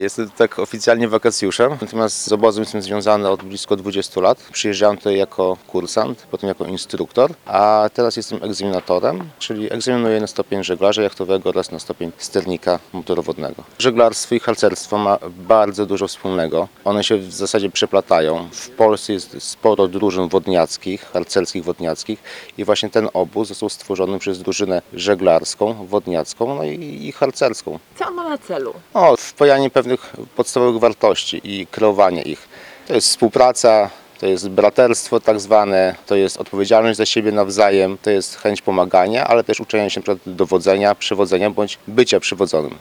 Jestem tak oficjalnie wakacjuszem, natomiast z obozem jestem związany od blisko 20 lat. Przyjeżdżałem tutaj jako kursant, potem jako instruktor, a teraz jestem egzaminatorem, czyli egzaminuję na stopień żeglarza jachtowego oraz na stopień sternika motorowodnego. Żeglarstwo i harcerstwo ma bardzo dużo wspólnego. One się w zasadzie przeplatają. W Polsce jest sporo drużyn wodniackich, harcerskich wodniackich i właśnie ten obóz został stworzony przez drużynę żeglarską, wodniacką, no i harcerską. Co on ma na celu? Wpajanie pewnych podstawowych wartości i kreowanie ich. To jest współpraca, to jest braterstwo tak zwane, to jest odpowiedzialność za siebie nawzajem, to jest chęć pomagania, ale też uczenie się na przykład dowodzenia, przewodzenia bądź bycia przewodzonym.